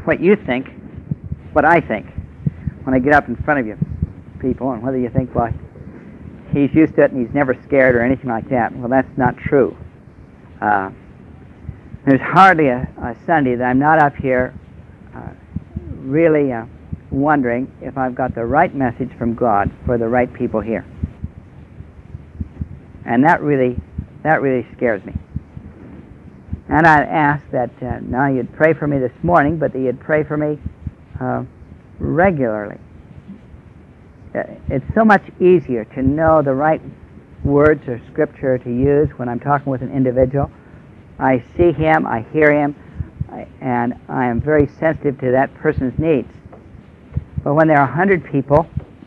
what you think, what I think, when I get up in front of you people, and whether you think, well, he's used to it and he's never scared or anything like that. Well, that's not true. There's hardly a Sunday that I'm not up here really wondering if I've got the right message from God for the right people here. And that really scares me. And I'd ask that now you'd pray for me this morning, but that you'd pray for me regularly. It's so much easier to know the right words or scripture to use when I'm talking with an individual. I see him, I hear him, and I am very sensitive to that person's needs. But when there are 100 people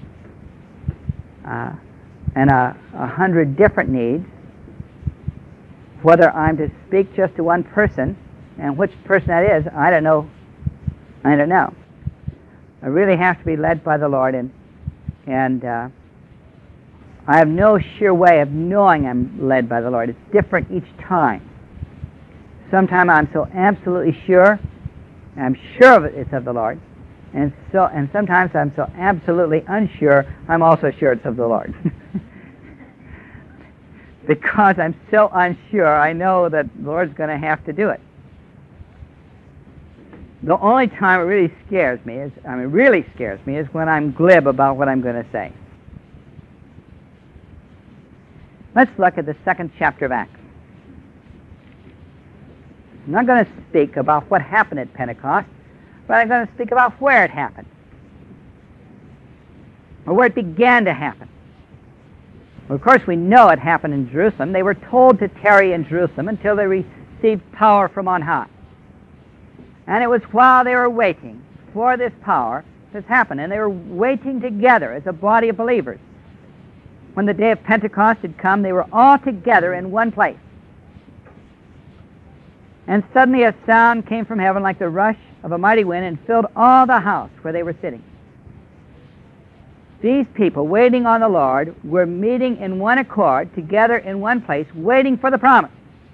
and 100 different needs, whether I'm to speak just to one person, and which person that is, I don't know. I really have to be led by the Lord, and I have no sure way of knowing I'm led by the Lord. It's different each time. Sometimes I'm so absolutely sure, I'm sure of it's of the Lord, and sometimes I'm so absolutely unsure, I'm also sure it's of the Lord. Because I'm so unsure, I know that the Lord's going to have to do it. The only time it really scares me is when I'm glib about what I'm going to say. Let's look at the 2nd chapter of Acts. I'm not going to speak about what happened at Pentecost, but I'm going to speak about where it happened, or where it began to happen. Well, of course, we know it happened in Jerusalem. They were told to tarry in Jerusalem until they received power from on high. And it was while they were waiting for this power to happen, and they were waiting together as a body of believers. When the day of Pentecost had come, they were all together in one place. And suddenly a sound came from heaven like the rush of a mighty wind and filled all the house where they were sitting. These people, waiting on the Lord, were meeting in one accord, together in one place, waiting for the promise.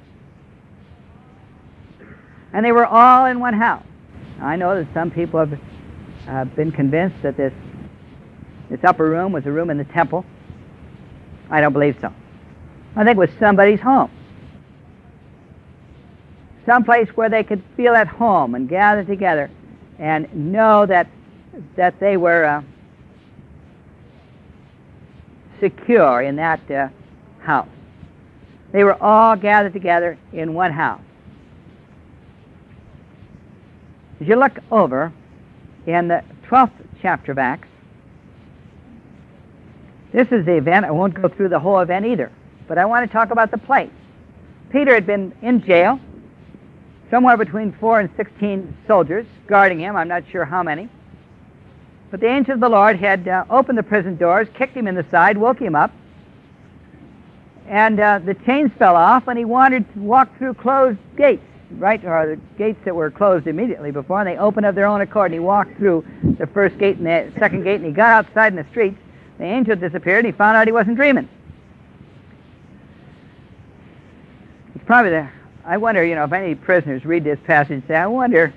And they were all in one house. I know that some people have been convinced that this upper room was a room in the temple. I don't believe so. I think it was somebody's home. Someplace where they could feel at home and gather together and know that they were secure in that house. They were all gathered together in one house. As you look over in the 12th chapter of Acts, this is the event. I won't go through the whole event either, but I want to talk about the place. Peter had been in jail, somewhere between 4 and 16 soldiers guarding him. I'm not sure how many. But the angel of the Lord had opened the prison doors, kicked him in the side, woke him up, and the chains fell off, and he walked through closed gates, right, or the gates that were closed immediately before, and they opened of their own accord, and he walked through the first gate and the second gate, and he got outside in the streets. The angel disappeared, and he found out he wasn't dreaming. It's probably there. I wonder, if any prisoners read this passage and say, I wonder.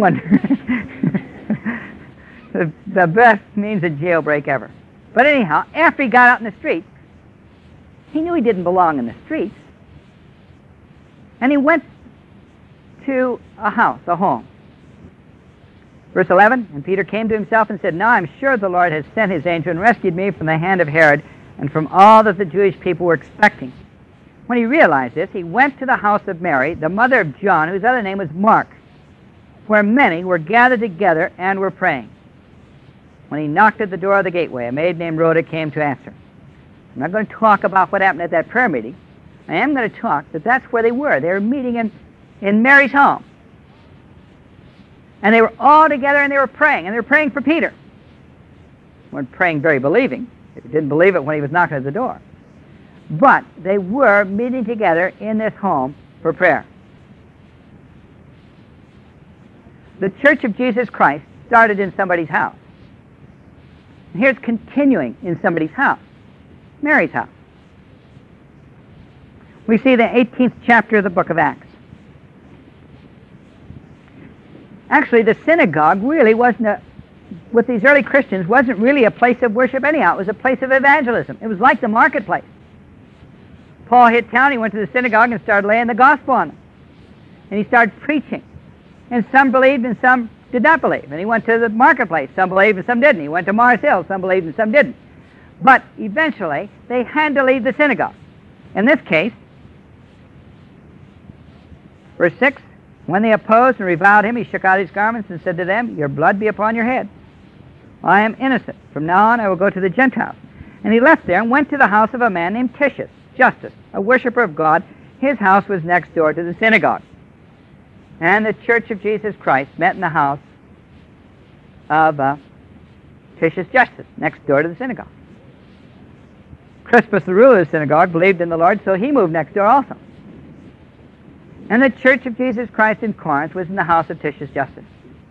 The best means of jailbreak ever. But anyhow, after he got out in the streets, he knew he didn't belong in the streets. And he went to a house, a home. Verse 11, and Peter came to himself and said, Now I'm sure the Lord has sent his angel and rescued me from the hand of Herod and from all that the Jewish people were expecting. When he realized this, he went to the house of Mary, the mother of John, whose other name was Mark, where many were gathered together and were praying. When he knocked at the door of the gateway, a maid named Rhoda came to answer. I'm not going to talk about what happened at that prayer meeting. I am going to talk that that's where they were. They were meeting in Mary's home. And they were all together and they were praying. And they were praying for Peter. They weren't praying very believing. They didn't believe it when he was knocking at the door. But they were meeting together in this home for prayer. The Church of Jesus Christ started in somebody's house. And here it's continuing in somebody's house, Mary's house. We see the 18th chapter of the book of Acts. Actually, the synagogue really wasn't with these early Christians, wasn't really a place of worship anyhow. It was a place of evangelism. It was like the marketplace. Paul hit town, he went to the synagogue and started laying the gospel on them. And he started preaching. And some believed and some did not believe. And he went to the marketplace. Some believed and some didn't. He went to Mars Hill. Some believed and some didn't. But eventually, they had to leave the synagogue. In this case, verse 6, when they opposed and reviled him, he shook out his garments and said to them, your blood be upon your head. I am innocent. From now on I will go to the Gentiles. And he left there and went to the house of a man named Titius, Justus, a worshiper of God. His house was next door to the synagogue. And the Church of Jesus Christ met in the house of Titius Justus, next door to the synagogue. Crispus, the ruler of the synagogue, believed in the Lord, so he moved next door also. And the Church of Jesus Christ in Corinth was in the house of Titius Justus.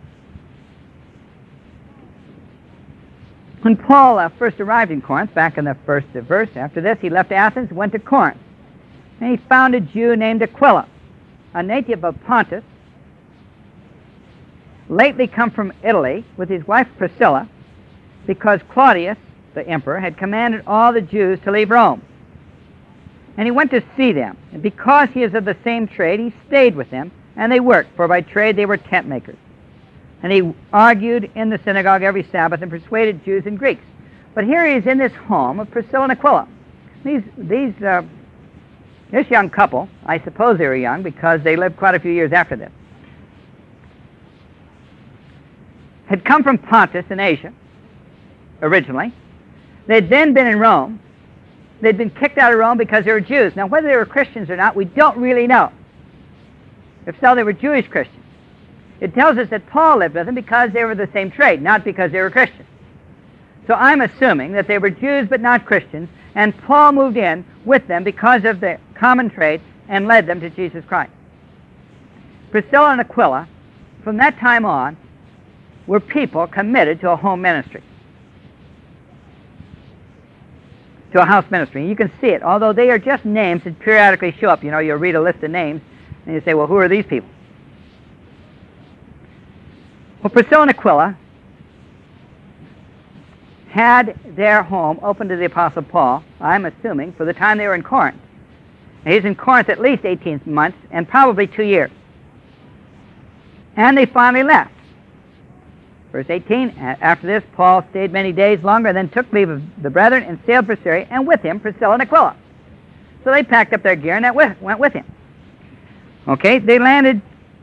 When Paul first arrived in Corinth, back in the first verse, after this, he left Athens and went to Corinth. And he found a Jew named Aquila, a native of Pontus, lately come from Italy with his wife Priscilla, because Claudius, the emperor, had commanded all the Jews to leave Rome. And he went to see them. And because he is of the same trade, he stayed with them, and they worked, for by trade they were tent makers. And he argued in the synagogue every Sabbath and persuaded Jews and Greeks. But here he is in this home of Priscilla and Aquila. This young couple, I suppose they were young because they lived quite a few years after this, had come from Pontus in Asia originally. They'd then been in Rome. They'd been kicked out of Rome because they were Jews. Now, whether they were Christians or not, we don't really know. If so, they were Jewish Christians. It tells us that Paul lived with them because they were the same trade, not because they were Christians. So I'm assuming that they were Jews but not Christians, and Paul moved in with them because of the common trade and led them to Jesus Christ. Priscilla and Aquila, from that time on, were people committed to a home ministry, to a house ministry. And you can see it, although they are just names that periodically show up. You know, you'll read a list of names, and you say, well, who are these people? Well, Priscilla and Aquila had their home open to the Apostle Paul, I'm assuming, for the time they were in Corinth. Now, he's in Corinth at least 18 months and probably 2 years. And they finally left. Verse 18, after this, Paul stayed many days longer and then took leave of the brethren and sailed for Syria, and with him Priscilla and Aquila. So they packed up their gear and went with him. Okay, they landed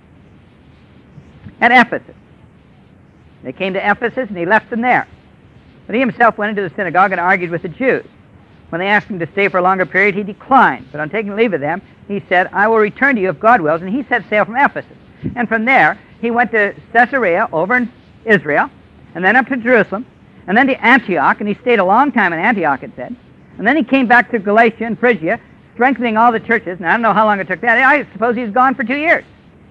at Ephesus. They came to Ephesus and he left them there. But he himself went into the synagogue and argued with the Jews. When they asked him to stay for a longer period, he declined. But on taking leave of them, he said, I will return to you if God wills. And he set sail from Ephesus. And from there, he went to Caesarea over in Israel, and then up to Jerusalem, and then to Antioch, and he stayed a long time in Antioch, it said. And then he came back to Galatia and Phrygia, strengthening all the churches. And I don't know how long it took that. I suppose he's gone for 2 years.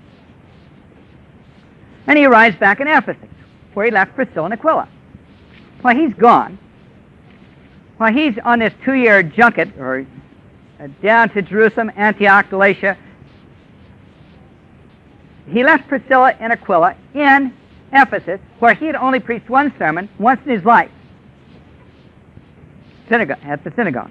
And he arrives back in Ephesus, where he left Priscilla and Aquila. Well, he's gone. Well, he's on this 2-year junket, or down to Jerusalem, Antioch, Galatia. He left Priscilla and Aquila in Ephesus, where he had only preached one sermon once in his life, at the synagogue.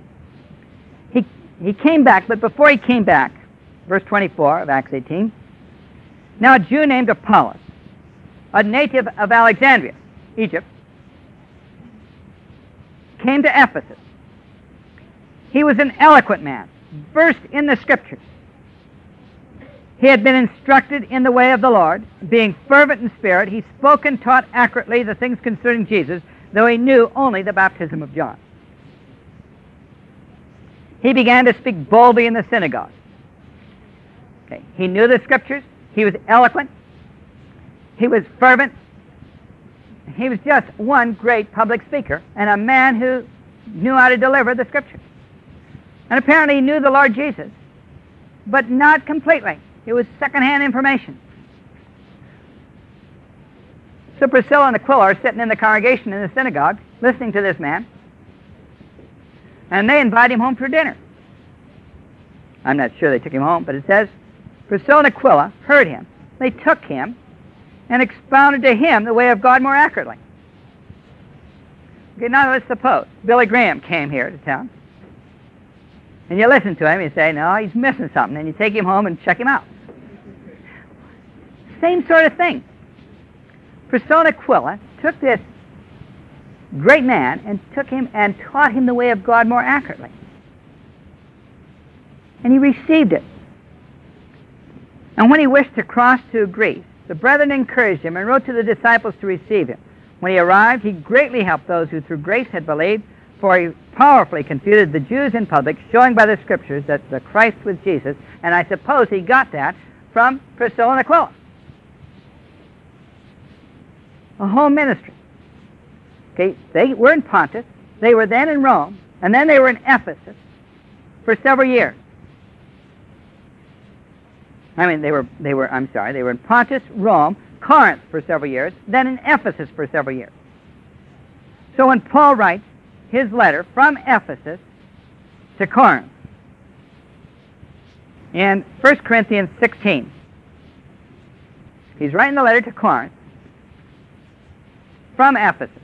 He came back, but before he came back, verse 24 of Acts 18, now a Jew named Apollos, a native of Alexandria, Egypt, came to Ephesus. He was an eloquent man, versed in the Scriptures. He had been instructed in the way of the Lord. Being fervent in spirit, he spoke and taught accurately the things concerning Jesus, though he knew only the baptism of John. He began to speak boldly in the synagogue. Okay. He knew the Scriptures. He was eloquent. He was fervent. He was just one great public speaker and a man who knew how to deliver the Scriptures. And apparently he knew the Lord Jesus, but not completely. It was second-hand information. So Priscilla and Aquila are sitting in the congregation in the synagogue, listening to this man, and they invite him home for dinner. I'm not sure they took him home, but it says Priscilla and Aquila heard him. They took him and expounded to him the way of God more accurately. Okay, now let's suppose Billy Graham came here to town, and you listen to him, you say, no, he's missing something, and you take him home and check him out. Same sort of thing. Priscilla and Aquila took this great man and took him and taught him the way of God more accurately. And he received it. And when he wished to cross to Greece, the brethren encouraged him and wrote to the disciples to receive him. When he arrived, he greatly helped those who through grace had believed, for he powerfully confuted the Jews in public, showing by the Scriptures that the Christ was Jesus. And I suppose he got that from Priscilla and Aquila. A whole ministry. Okay, they were in Pontus, they were then in Rome, and then they were in Ephesus for several years. They were in Pontus, Rome, Corinth for several years, then in Ephesus for several years. So when Paul writes his letter from Ephesus to Corinth in 1 Corinthians 16, he's writing the letter to Corinth from Ephesus.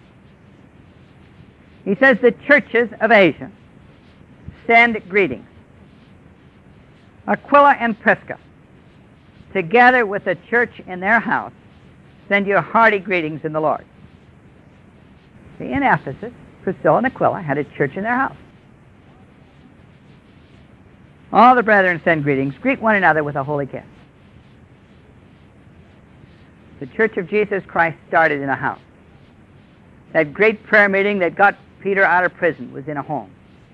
He says, the churches of Asia send greetings. Aquila and Prisca, together with the church in their house, send you hearty greetings in the Lord. See, in Ephesus, Priscilla and Aquila had a church in their house. All the brethren send greetings. Greet one another with a holy kiss. The Church of Jesus Christ started in a house. That great prayer meeting that got Peter out of prison was in a home.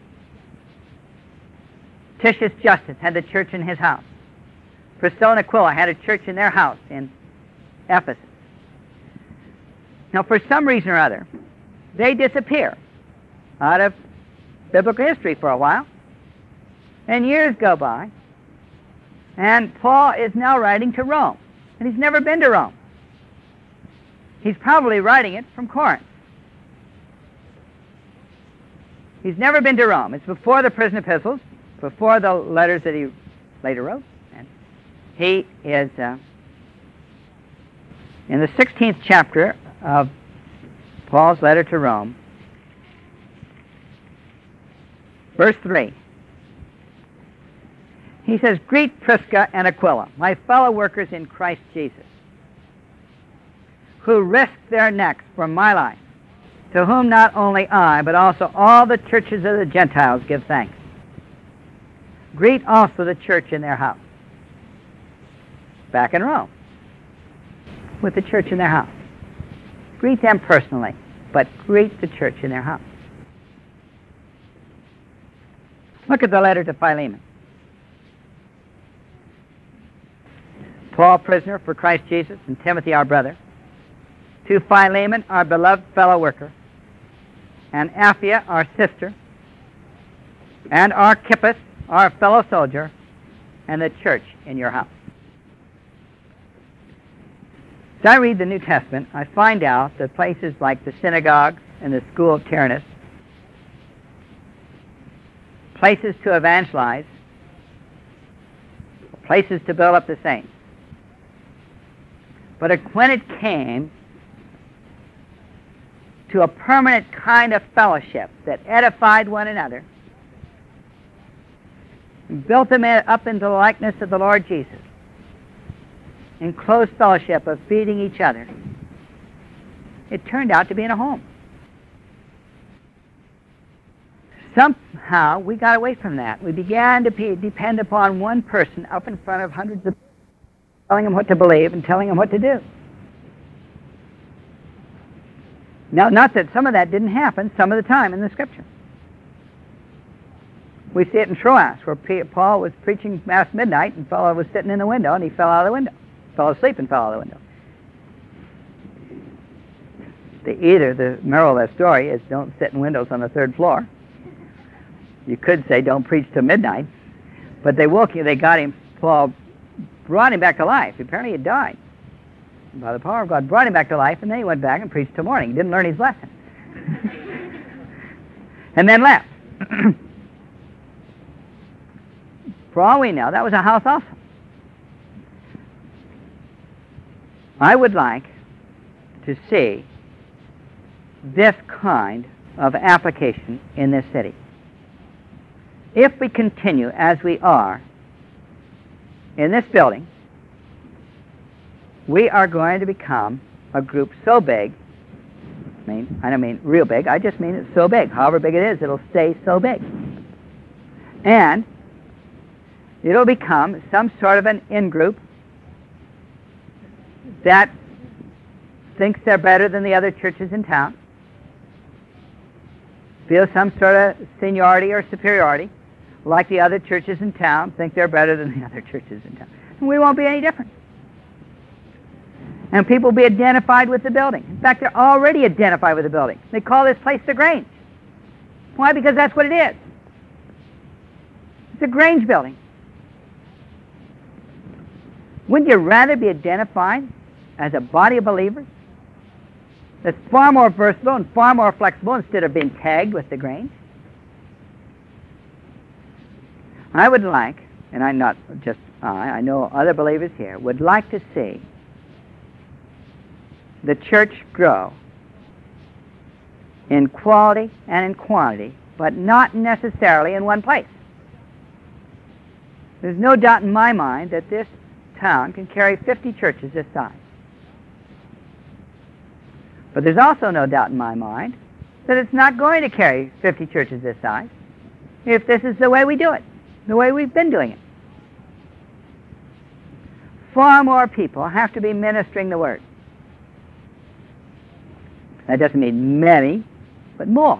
Titius Justus had the church in his house. Priscilla and Aquila had a church in their house in Ephesus. Now, for some reason or other, they disappear out of biblical history for a while, and years go by, and Paul is now writing to Rome, and he's never been to Rome. He's probably writing it from Corinth. He's never been to Rome. It's before the prison epistles, before the letters that he later wrote. And he is in the 16th chapter of Paul's letter to Rome, verse 3. He says, greet Prisca and Aquila, my fellow workers in Christ Jesus, who risked their necks for my life, to whom not only I, but also all the churches of the Gentiles give thanks. Greet also the church in their house. Back in Rome, with the church in their house. Greet them personally, but greet the church in their house. Look at the letter to Philemon. Paul, prisoner for Christ Jesus, and Timothy, our brother, to Philemon, our beloved fellow worker, and Apphia, our sister, and Archippus, our fellow soldier, and the church in your house. As I read the New Testament, I find out that places like the synagogue and the school of Tyrannus, places to evangelize, places to build up the saints. But when it came to a permanent kind of fellowship that edified one another and built them up into the likeness of the Lord Jesus, in close fellowship of feeding each other, it turned out to be in a home. Somehow we got away from that. We began to depend upon one person up in front of hundreds of people, telling them what to believe and telling them what to do. Now, not that some of that didn't happen some of the time in the Scripture. We see it in Troas, where Paul was preaching Mass midnight, and a fellow was sitting in the window, and he fell out of the window. Fell asleep and fell out of the window. The moral of that story is don't sit in windows on the third floor. You could say don't preach till midnight. But they woke him, they got him, Paul brought him back to life. Apparently he had died. And by the power of God, brought him back to life, and then he went back and preached till morning. He didn't learn his lesson. And then left. For all we know, that was a house also. I would like to see this kind of application in this city. If we continue as we are in this building, we are going to become a group so big, I don't mean real big, I just mean it's so big. However big it is, it'll stay so big. And it'll become some sort of an in-group that thinks they're better than the other churches in town, feel some sort of seniority or superiority, like the other churches in town think they're better than the other churches in town. And we won't be any different. And people will be identified with the building. In fact, they're already identified with the building. They call this place the Grange. Why? Because that's what it is. It's a Grange building. Wouldn't you rather be identified as a body of believers that's far more versatile and far more flexible instead of being tagged with the Grange? I would like, and I'm not just I know other believers here, would like to see the church grow in quality and in quantity, but not necessarily in one place. There's no doubt in my mind that this town can carry 50 churches this size. But there's also no doubt in my mind that it's not going to carry 50 churches this size if this is the way we do it, the way we've been doing it. Far more people have to be ministering the Word. That doesn't mean many, but more.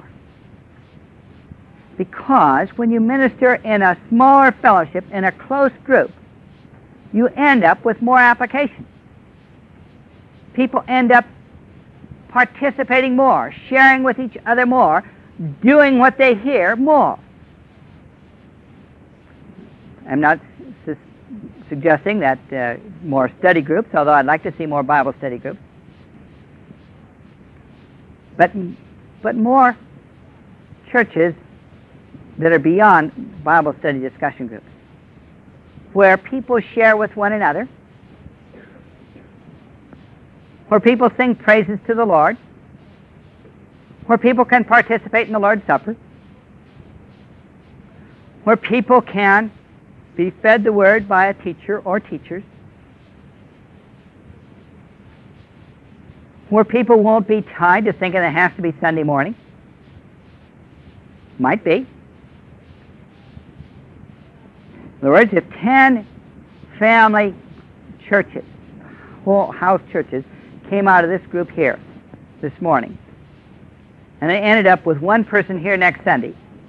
Because when you minister in a smaller fellowship, in a close group, you end up with more application. People end up participating more, sharing with each other more, doing what they hear more. I'm not suggesting that more study groups, although I'd like to see more Bible study groups. But more churches that are beyond Bible study discussion groups, where people share with one another, where people sing praises to the Lord, where people can participate in the Lord's Supper, where people can be fed the Word by a teacher or teachers, where people won't be tied to thinking it has to be Sunday morning. Might be. In other words, if 10 family churches, whole house churches, came out of this group here this morning, and they ended up with one person here next Sunday,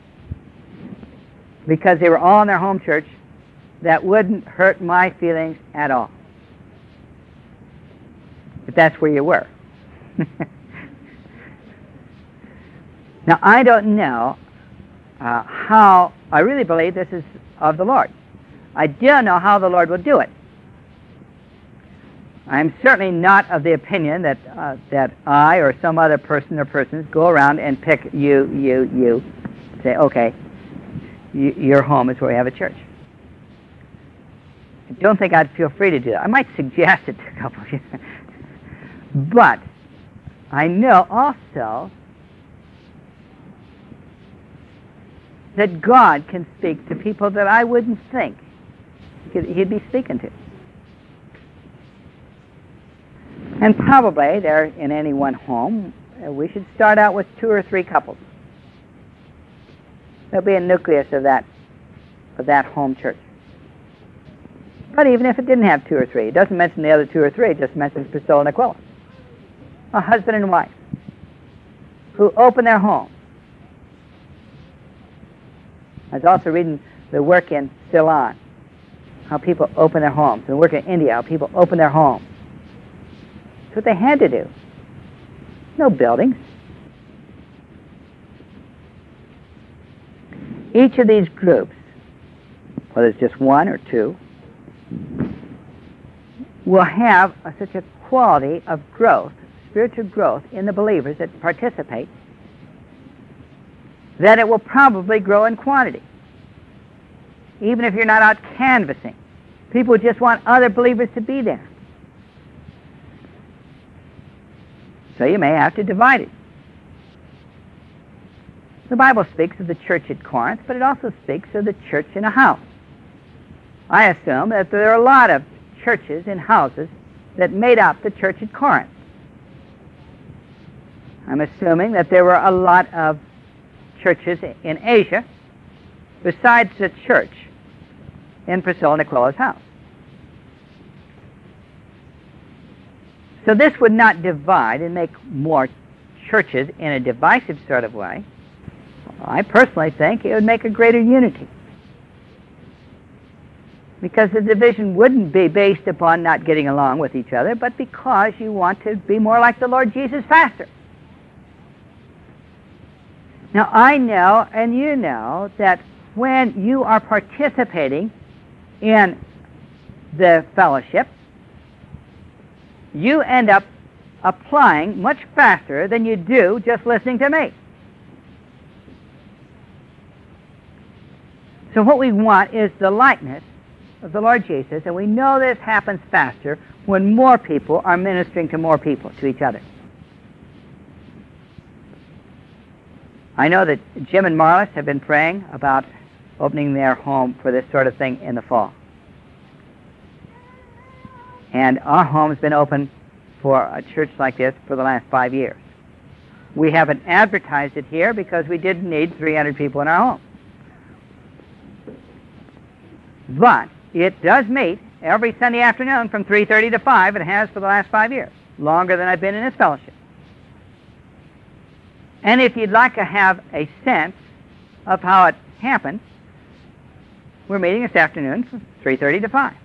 because they were all in their home church, that wouldn't hurt my feelings at all. If that's where you were. Now, I don't know how, I really believe this is of the Lord. I don't know how the Lord will do it. I'm certainly not of the opinion that that I or some other person or persons go around and pick you, say, okay, your home is where we have a church. I don't think I'd feel free to do that. I might suggest it to a couple of you. But I know also that God can speak to people that I wouldn't think He'd be speaking to. And probably there in any one home, we should start out with 2 or 3 couples. There'll be a nucleus of that home church. But even if it didn't have 2 or 3, it doesn't mention the other 2 or 3, it just mentions Priscilla and Aquila. A husband and wife who open their home. I was also reading the work in Ceylon, how people open their homes, and the work in India, how people open their homes. That's what they had to do. No buildings. Each of these groups, whether it's just 1 or 2, will have such a quality of growth, spiritual growth in the believers that participate, that it will probably grow in quantity. Even if you're not out canvassing, people just want other believers to be there. So you may have to divide it. The Bible speaks of the church at Corinth, but it also speaks of the church in a house. I assume that there are a lot of churches in houses that made up the church at Corinth. I'm assuming that there were a lot of churches in Asia besides the church in Priscilla and Aquila's house. So this would not divide and make more churches in a divisive sort of way. I personally think it would make a greater unity, because the division wouldn't be based upon not getting along with each other, but because you want to be more like the Lord Jesus faster. Now, I know, and you know, that when you are participating in the fellowship, you end up applying much faster than you do just listening to me. So what we want is the likeness of the Lord Jesus, and we know this happens faster when more people are ministering to more people, to each other. I know that Jim and Marlis have been praying about opening their home for this sort of thing in the fall. And our home has been open for a church like this for the last 5 years. We haven't advertised it here because we didn't need 300 people in our home. But it does meet every Sunday afternoon from 3:30 to 5. It has for the last 5 years, longer than I've been in this fellowship. And if you'd like to have a sense of how it happened, we're meeting this afternoon from 3:30 to 5.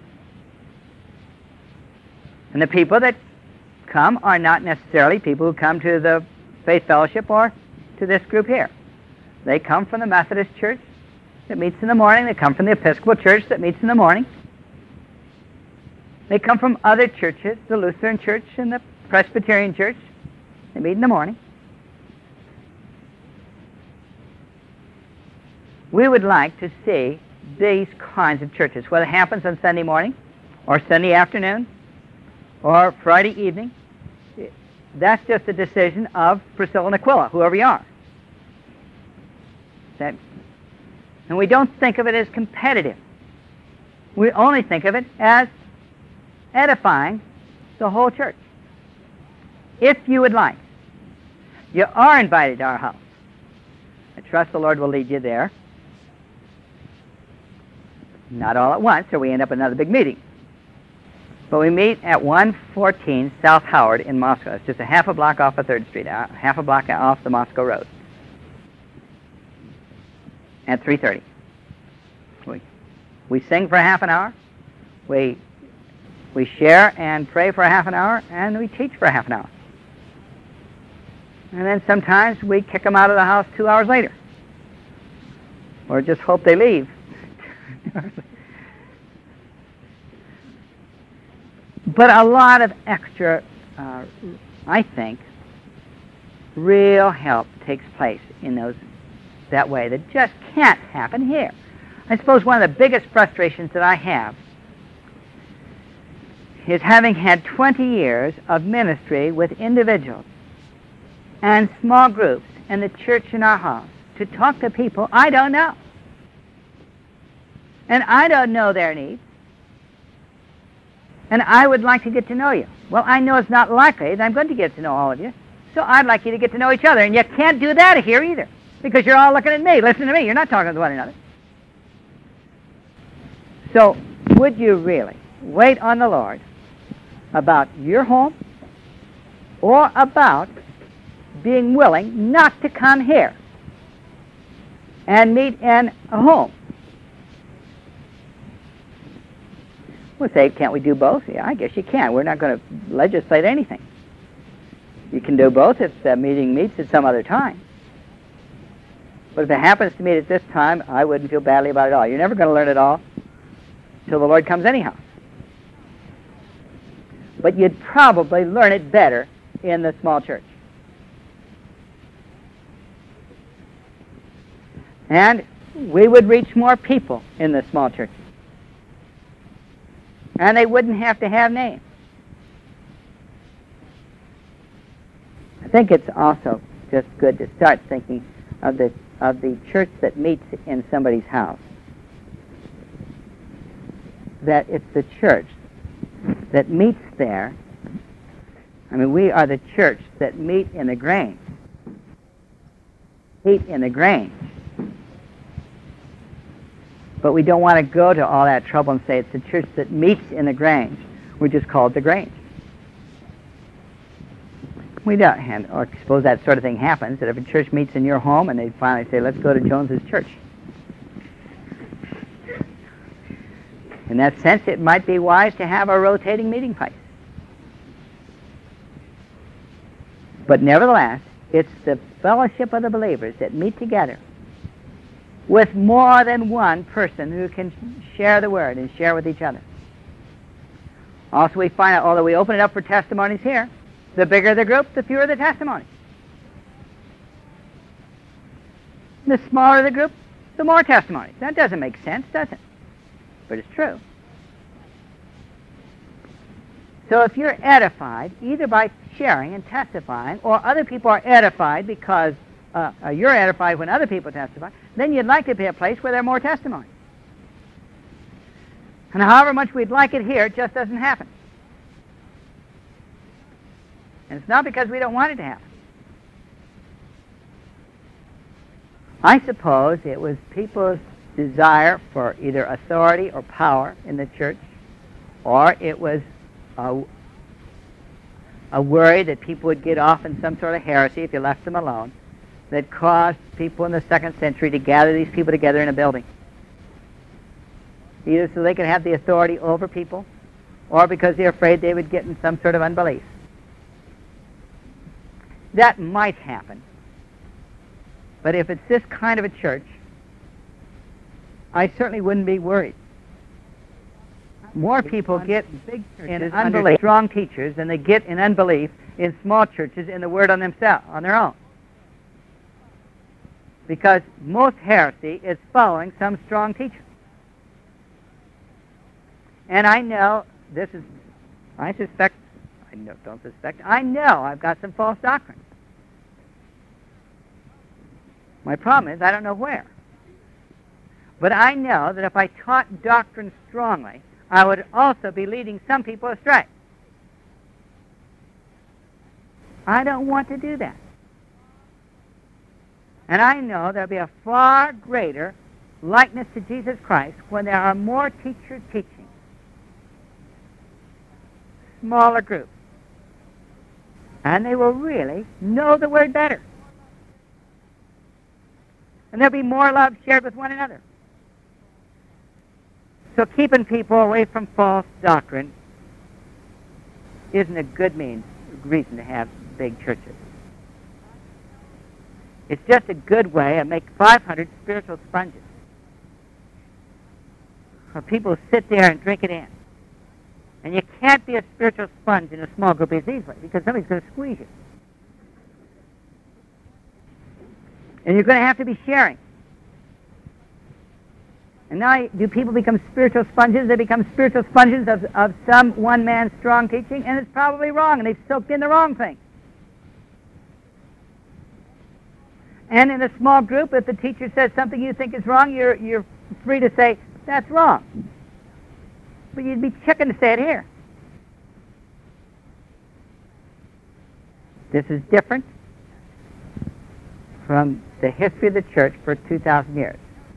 And the people that come are not necessarily people who come to the Faith Fellowship or to this group here. They come from the Methodist Church that meets in the morning. They come from the Episcopal Church that meets in the morning. They come from other churches, the Lutheran Church and the Presbyterian Church. They meet in the morning. We would like to see these kinds of churches, whether it happens on Sunday morning or Sunday afternoon or Friday evening. That's just a decision of Priscilla and Aquila, whoever you are. And we don't think of it as competitive. We only think of it as edifying the whole church. If you would like, you are invited to our house. I trust the Lord will lead you there. Not all at once, or we end up in another big meeting. But we meet at 114 South Howard in Moscow. It's just a half a block off of 3rd Street, half a block off the Moscow Road. At 3:30. We sing for a half an hour. We share and pray for a half an hour, and we teach for a half an hour. And then sometimes we kick them out of the house 2 hours later. Or just hope they leave. But a lot of extra, I think, real help takes place in that way that just can't happen here. I suppose one of the biggest frustrations that I have is having had 20 years of ministry with individuals and small groups and the church in our house to talk to people I don't know. And I don't know their needs. And I would like to get to know you. Well, I know it's not likely that I'm going to get to know all of you, so I'd like you to get to know each other. And you can't do that here either, because you're all looking at me, listening to me. You're not talking to one another. So, would you really wait on the Lord about your home or about being willing not to come here and meet in a home? We'll say, can't we do both? Yeah, I guess you can. We're not going to legislate anything. You can do both if the meeting meets at some other time. But if it happens to meet at this time, I wouldn't feel badly about it at all. You're never going to learn it all till the Lord comes anyhow. But you'd probably learn it better in the small church. And we would reach more people in the small church. And they wouldn't have to have names. think it's also just good to start thinking of the church that meets in somebody's house. That it's the church that meets there. I mean, we are the church that meet in the Grange. Meet in the Grange. But we don't want to go to all that trouble and say it's the church that meets in the Grange. We just call it the Grange. We don't, or suppose that sort of thing happens, that if a church meets in your home and they finally say, let's go to Jones's church. In that sense, it might be wise to have a rotating meeting place. But nevertheless, it's the fellowship of the believers that meet together with more than one person who can share the word and share with each other. Also, we find out, although we open it up for testimonies here, the bigger the group, the fewer the testimonies. The smaller the group, the more testimonies. That doesn't make sense, does it? But it's true. So if you're edified, either by sharing and testifying, or other people are edified because you're edified when other people testify, then you'd like to be a place where there are more testimonies. And however much we'd like it here, it just doesn't happen. And it's not because we don't want it to happen. I suppose it was people's desire for either authority or power in the church, or it was a worry that people would get off in some sort of heresy if you left them alone, that caused people in the 2nd century to gather these people together in a building, either so they could have the authority over people, or because they're afraid they would get in some sort of unbelief. That might happen. But if it's this kind of a church, I certainly wouldn't be worried. More people get in unbelief strong teachers than they get in unbelief in small churches in the Word on themselves, on their own. Because most heresy is following some strong teacher. And I know I know I've got some false doctrine. My problem is I don't know where. But I know that if I taught doctrine strongly, I would also be leading some people astray. I don't want to do that. And I know there'll be a far greater likeness to Jesus Christ when there are more teachers teaching. Smaller groups. And they will really know the Word better. And there'll be more love shared with one another. So keeping people away from false doctrine isn't a good reason to have big churches. It's just a good way to make 500 spiritual sponges. For people to sit there and drink it in. And you can't be a spiritual sponge in a small group as easily, because somebody's going to squeeze you. And you're going to have to be sharing. And now, do people become spiritual sponges? They become spiritual sponges of some one man's strong teaching, and it's probably wrong, and they've soaked in the wrong thing. And in a small group, if the teacher says something you think is wrong, you're free to say, that's wrong. But you'd be chicken to say it here. This is different from the history of the church for 2,000 years.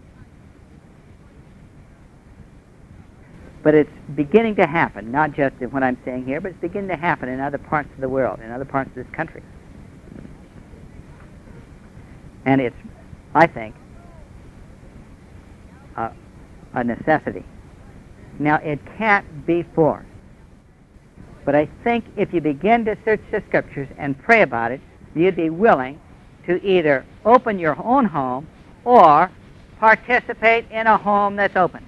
But it's beginning to happen, not just in what I'm saying here, but it's beginning to happen in other parts of the world, in other parts of this country. And it's, I think, a necessity. Now, it can't be forced. But I think if you begin to search the Scriptures and pray about it, you'd be willing to either open your own home or participate in a home that's open,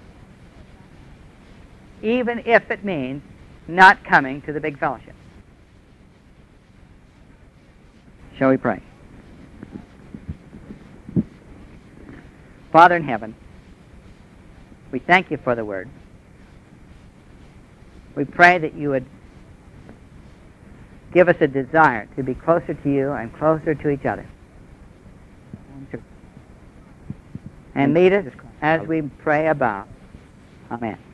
even if it means not coming to the big fellowship. Shall we pray? Father in heaven, we thank you for the Word. We pray that you would give us a desire to be closer to you and closer to each other. And lead us as we pray about. Amen.